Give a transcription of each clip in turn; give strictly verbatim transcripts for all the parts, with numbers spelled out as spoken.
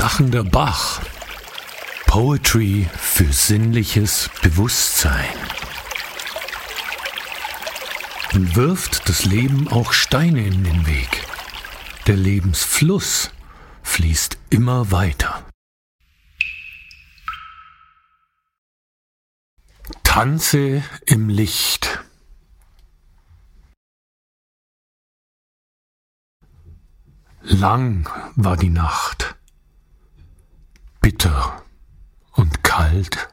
lachender Bach. Poetry für sinnliches Bewusstsein. Und wirft das Leben auch Steine in den Weg. Der Lebensfluss fließt immer weiter. Tanze im Licht. Lang war die Nacht, bitter und kalt,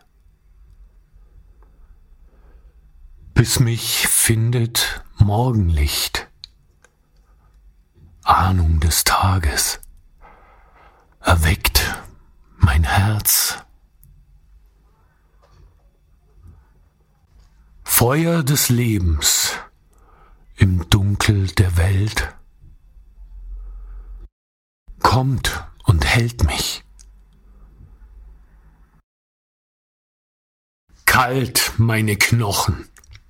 bis mich findet Morgenlicht, Ahnung des Tages, erweckt mein Herz. Feuer des Lebens im Dunkel der Welt kommt und hält mich. Kalt meine Knochen,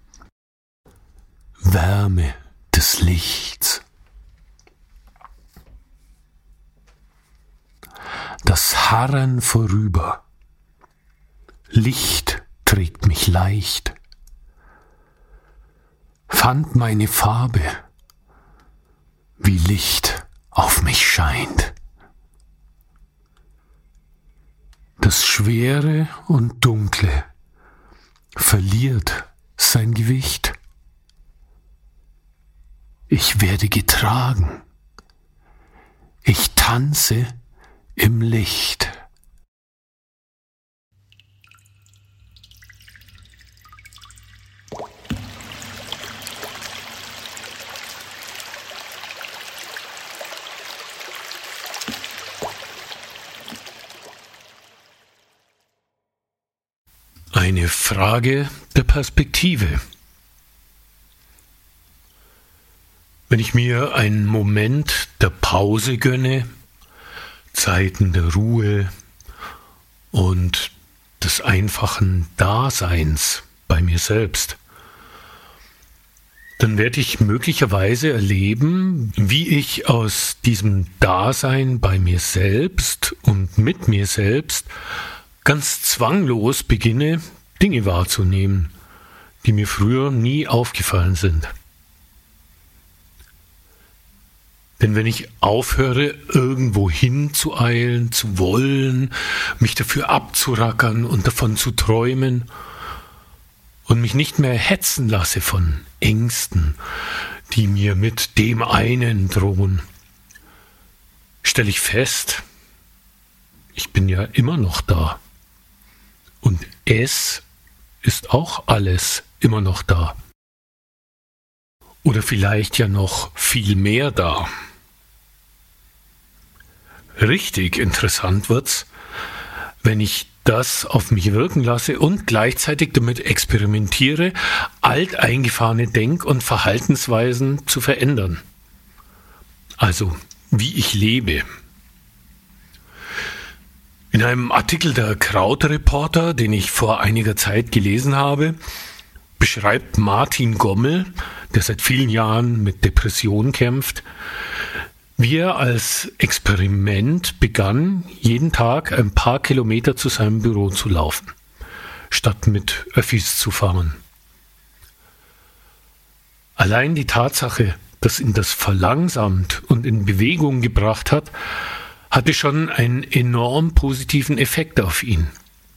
Wärme des Lichts. Das Harren vorüber, Licht trägt mich leicht, fand meine Farbe, wie Licht auf mich scheint. Das Schwere und Dunkle verliert sein Gewicht. Ich werde getragen. Ich tanze im Licht. Eine Frage der Perspektive. Wenn ich mir einen Moment der Pause gönne, Zeiten der Ruhe und des einfachen Daseins bei mir selbst, dann werde ich möglicherweise erleben, wie ich aus diesem Dasein bei mir selbst und mit mir selbst ganz zwanglos beginne, Dinge wahrzunehmen, die mir früher nie aufgefallen sind. Denn wenn ich aufhöre, irgendwo hinzueilen, zu wollen, mich dafür abzurackern und davon zu träumen und mich nicht mehr hetzen lasse von Ängsten, die mir mit dem einen drohen, stelle ich fest, ich bin ja immer noch da. Und es ist auch alles immer noch da. Oder vielleicht ja noch viel mehr da. Richtig interessant wird's, wenn ich das auf mich wirken lasse und gleichzeitig damit experimentiere, alteingefahrene Denk- und Verhaltensweisen zu verändern. Also, wie ich lebe. In einem Artikel der Krautreporter, den ich vor einiger Zeit gelesen habe, beschreibt Martin Gommel, der seit vielen Jahren mit Depressionen kämpft, wie er als Experiment begann, jeden Tag ein paar Kilometer zu seinem Büro zu laufen, statt mit Öffis zu fahren. Allein die Tatsache, dass ihn das verlangsamt und in Bewegung gebracht hat, hatte schon einen enorm positiven Effekt auf ihn.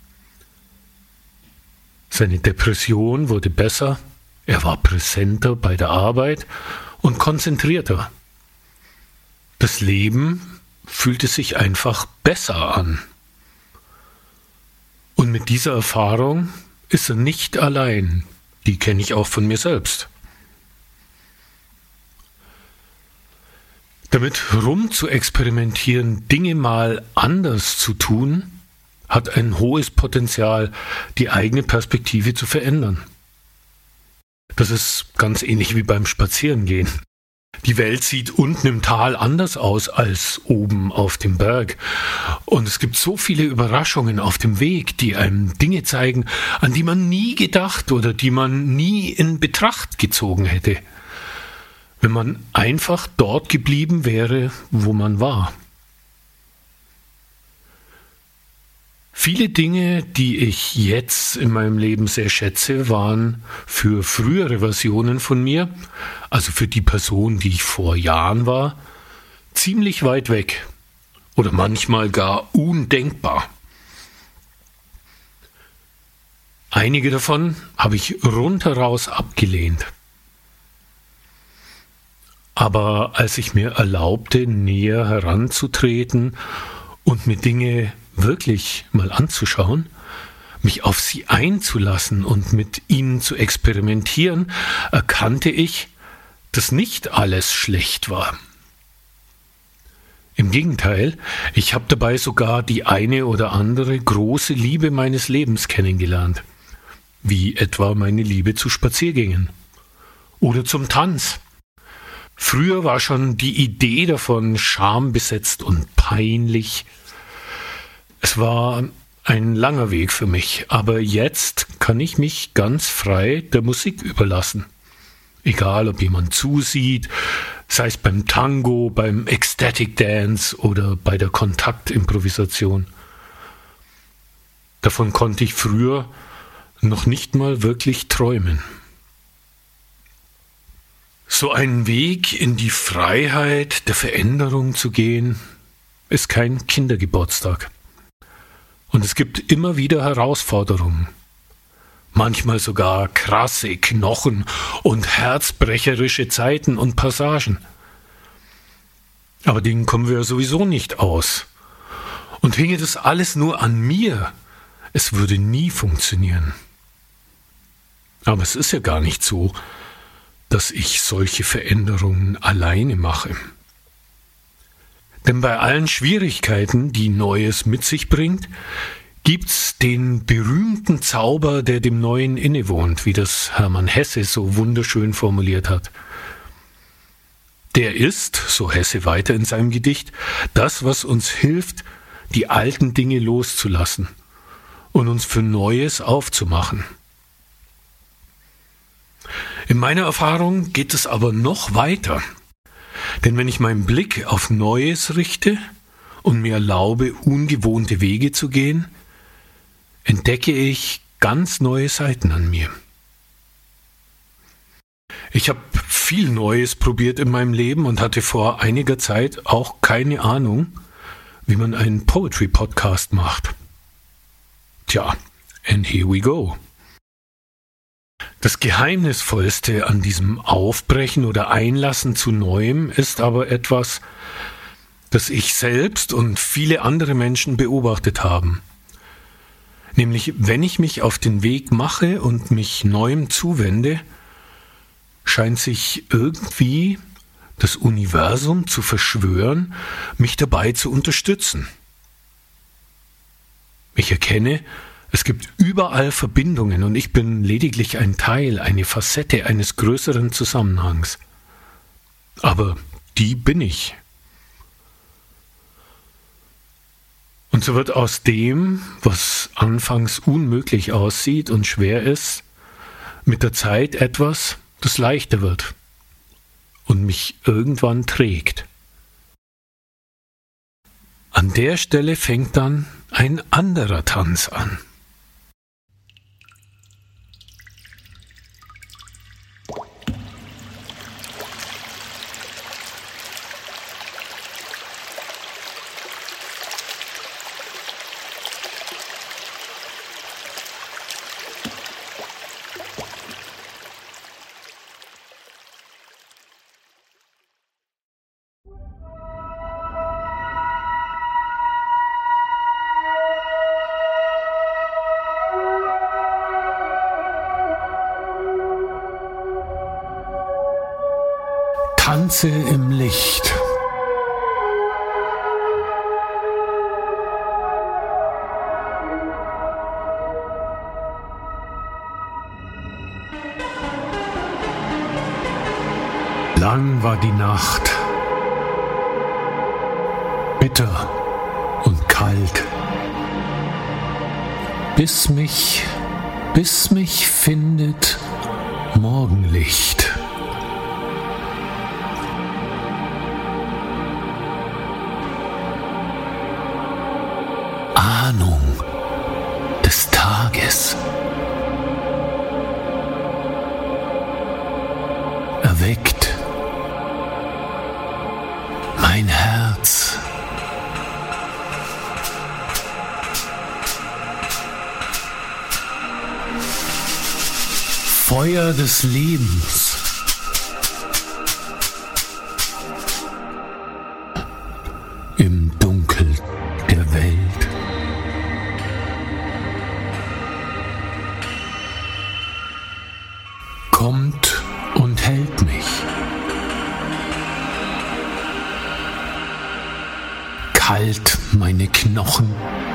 Seine Depression wurde besser, er war präsenter bei der Arbeit und konzentrierter. Das Leben fühlte sich einfach besser an. Und mit dieser Erfahrung ist er nicht allein, die kenne ich auch von mir selbst. Damit rum zu experimentieren, Dinge mal anders zu tun, hat ein hohes Potenzial, die eigene Perspektive zu verändern. Das ist ganz ähnlich wie beim Spazierengehen. Die Welt sieht unten im Tal anders aus als oben auf dem Berg. Und es gibt so viele Überraschungen auf dem Weg, die einem Dinge zeigen, an die man nie gedacht oder die man nie in Betracht gezogen hätte, wenn man einfach dort geblieben wäre, wo man war. Viele Dinge, die ich jetzt in meinem Leben sehr schätze, waren für frühere Versionen von mir, also für die Person, die ich vor Jahren war, ziemlich weit weg oder manchmal gar undenkbar. Einige davon habe ich rundheraus abgelehnt. Aber als ich mir erlaubte, näher heranzutreten und mir Dinge wirklich mal anzuschauen, mich auf sie einzulassen und mit ihnen zu experimentieren, erkannte ich, dass nicht alles schlecht war. Im Gegenteil, ich habe dabei sogar die eine oder andere große Liebe meines Lebens kennengelernt, wie etwa meine Liebe zu Spaziergängen oder zum Tanz. Früher war schon die Idee davon schambesetzt und peinlich. Es war ein langer Weg für mich, aber jetzt kann ich mich ganz frei der Musik überlassen. Egal, ob jemand zusieht, sei es beim Tango, beim Ecstatic Dance oder bei der Kontaktimprovisation. Davon konnte ich früher noch nicht mal wirklich träumen. So einen Weg in die Freiheit der Veränderung zu gehen, ist kein Kindergeburtstag. Und es gibt immer wieder Herausforderungen. Manchmal sogar krasse Knochen- und herzbrecherische Zeiten und Passagen. Aber denen kommen wir sowieso nicht aus. Und hinge das alles nur an mir, es würde nie funktionieren. Aber es ist ja gar nicht so, dass ich solche Veränderungen alleine mache. Denn bei allen Schwierigkeiten, die Neues mit sich bringt, gibt's den berühmten Zauber, der dem Neuen innewohnt, wie das Hermann Hesse so wunderschön formuliert hat. Der ist, so Hesse weiter in seinem Gedicht, das, was uns hilft, die alten Dinge loszulassen und uns für Neues aufzumachen. In meiner Erfahrung geht es aber noch weiter. Denn wenn ich meinen Blick auf Neues richte und mir erlaube, ungewohnte Wege zu gehen, entdecke ich ganz neue Seiten an mir. Ich habe viel Neues probiert in meinem Leben und hatte vor einiger Zeit auch keine Ahnung, wie man einen Poetry-Podcast macht. Tja, and here we go. Das Geheimnisvollste an diesem Aufbrechen oder Einlassen zu Neuem ist aber etwas, das ich selbst und viele andere Menschen beobachtet haben. Nämlich, wenn ich mich auf den Weg mache und mich Neuem zuwende, scheint sich irgendwie das Universum zu verschwören, mich dabei zu unterstützen. Ich erkenne, es gibt überall Verbindungen und ich bin lediglich ein Teil, eine Facette eines größeren Zusammenhangs. Aber die bin ich. Und so wird aus dem, was anfangs unmöglich aussieht und schwer ist, mit der Zeit etwas, das leichter wird und mich irgendwann trägt. An der Stelle fängt dann ein anderer Tanz an. Tanze im Licht. Lang war die Nacht, bitter und kalt, bis mich, bis mich findet Morgenlicht. Ahnung erweckt mein Herz. Feuer des Lebens. Im Dunkel der Welt. Kommt und hält mich. Kalt meine Knochen.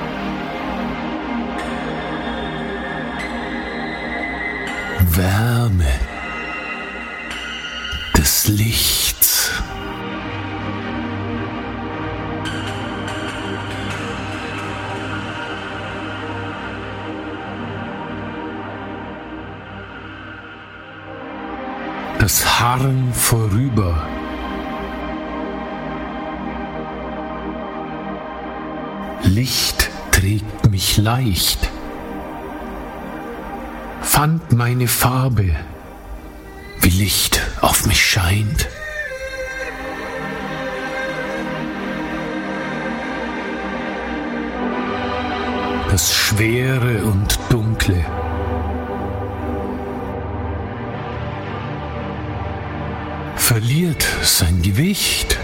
Wärme des Lichts. Das Harren vorüber. Licht trägt mich leicht. Fand meine Farbe, wie Licht auf mich scheint. Das Schwere und Dunkle. Verliert sein Gewicht.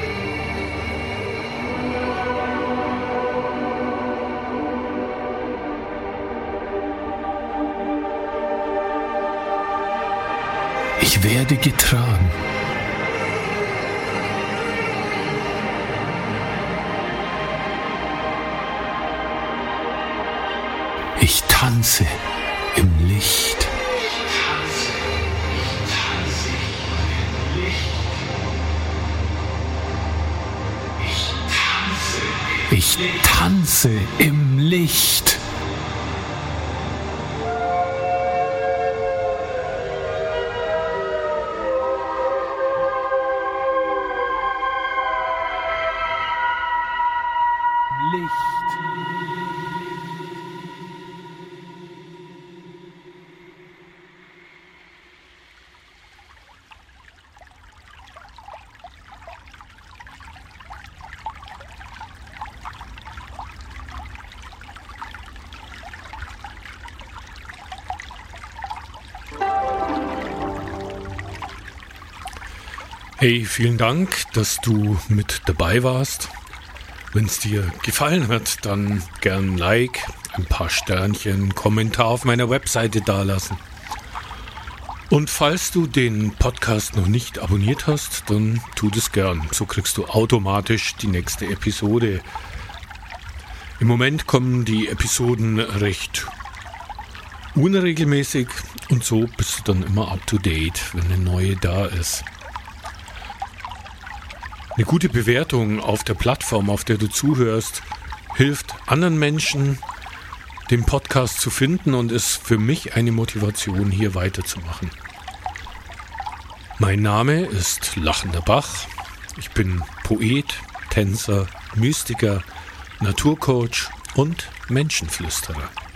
Ich werde getragen. Ich tanze im Licht. Ich tanze im Licht. Hey, vielen Dank, dass du mit dabei warst. Wenn es dir gefallen hat, dann gern ein Like, ein paar Sternchen, Kommentar auf meiner Webseite dalassen. Und falls du den Podcast noch nicht abonniert hast, dann tu das gern. So kriegst du automatisch die nächste Episode. Im Moment kommen die Episoden recht unregelmäßig und so bist du dann immer up to date, wenn eine neue da ist. Eine gute Bewertung auf der Plattform, auf der du zuhörst, hilft anderen Menschen, den Podcast zu finden und ist für mich eine Motivation, hier weiterzumachen. Mein Name ist Lachender Bach. Ich bin Poet, Tänzer, Mystiker, Naturcoach und Menschenflüsterer.